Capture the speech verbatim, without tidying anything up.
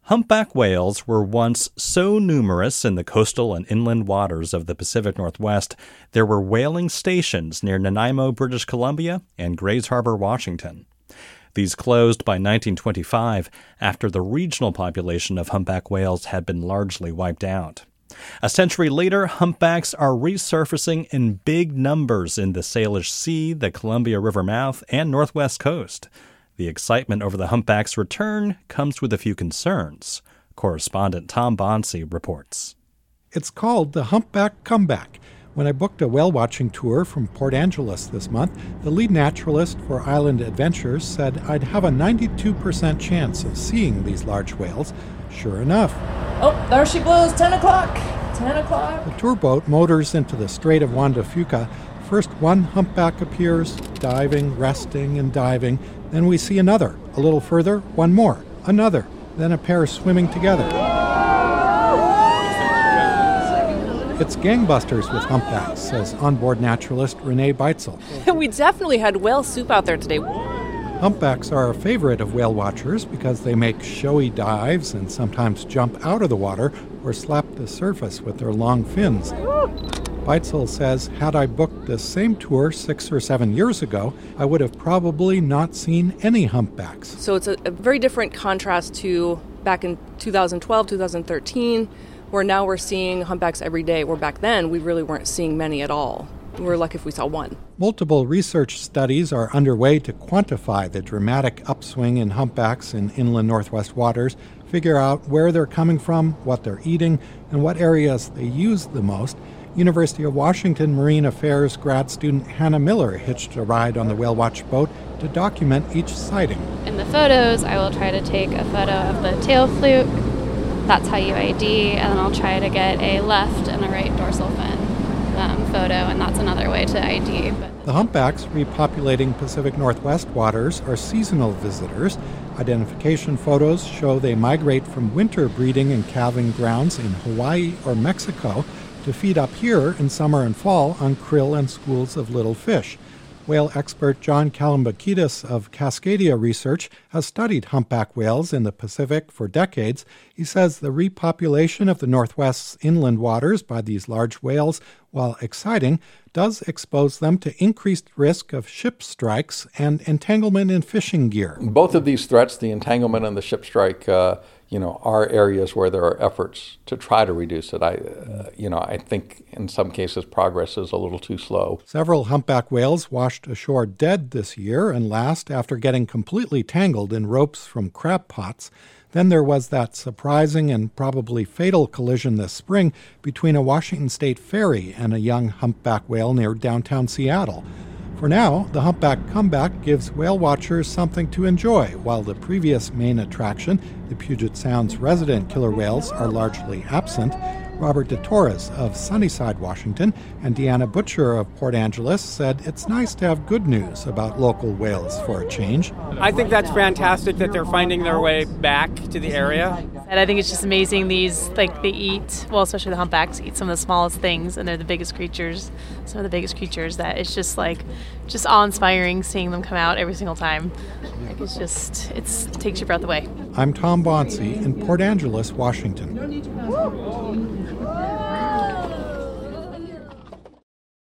Humpback whales were once so numerous in the coastal and inland waters of the Pacific Northwest, there were whaling stations near Nanaimo, British Columbia, and Grays Harbor, Washington. These closed by nineteen twenty-five after the regional population of humpback whales had been largely wiped out. A century later, humpbacks are resurfacing in big numbers in the Salish Sea, the Columbia River mouth, and Northwest coast. The excitement over the humpback's return comes with a few concerns. Correspondent Tom Bonsi reports. It's called the Humpback Comeback. When I booked a whale-watching tour from Port Angeles this month, the lead naturalist for Island Adventures said I'd have a ninety-two percent chance of seeing these large whales. Sure enough. Oh, there she blows, ten o'clock. ten o'clock. The tour boat motors into the Strait of Juan de Fuca. First one humpback appears, diving, resting, and diving. Then we see another. A little further, one more. Another. Then a pair swimming together. It's gangbusters with humpbacks, says onboard naturalist Renee Beitzel. We definitely had whale soup out there today. Humpbacks are a favorite of whale watchers because they make showy dives and sometimes jump out of the water or slap the surface with their long fins. Beitzel says, had I booked this same tour six or seven years ago, I would have probably not seen any humpbacks. So it's a, a very different contrast to back in two thousand twelve, two thousand thirteen, where now we're seeing humpbacks every day, where back then we really weren't seeing many at all. We were lucky if we saw one. Multiple research studies are underway to quantify the dramatic upswing in humpbacks in inland Northwest waters, figure out where they're coming from, what they're eating, and what areas they use the most. University of Washington Marine Affairs grad student Hannah Miller hitched a ride on the Whale Watch boat to document each sighting. In the photos, I will try to take a photo of the tail fluke. That's how you I D, and then I'll try to get a left and a right dorsal fin um, photo, and that's another way to I D. But the humpbacks repopulating Pacific Northwest waters are seasonal visitors. Identification photos show they migrate from winter breeding and calving grounds in Hawaii or Mexico to feed up here in summer and fall on krill and schools of little fish. Whale expert John Kalambakidis of Cascadia Research has studied humpback whales in the Pacific for decades. He says the repopulation of the Northwest's inland waters by these large whales, while exciting, does expose them to increased risk of ship strikes and entanglement in fishing gear. Both of these threats, the entanglement and the ship strike, uh, you know, are areas where there are efforts to try to reduce it. I, uh, you know, I think in some cases progress is a little too slow. Several humpback whales washed ashore dead this year, and last after getting completely tangled in ropes from crab pots. Then there was that surprising and probably fatal collision this spring between a Washington State ferry and a young humpback whale near downtown Seattle. For now, the Humpback Comeback gives whale watchers something to enjoy, while the previous main attraction, the Puget Sound's resident killer whales, are largely absent. Robert DeTorres of Sunnyside, Washington, and Deanna Butcher of Port Angeles said it's nice to have good news about local whales for a change. I think that's fantastic that they're finding their way back to the area. And I think it's just amazing these, like, they eat, well, especially the humpbacks, eat some of the smallest things, and they're the biggest creatures, some of the biggest creatures that it's just, like, just awe-inspiring seeing them come out every single time. Like, it's just, it's, it takes your breath away. I'm Tom Bonsi in Port Angeles, Washington.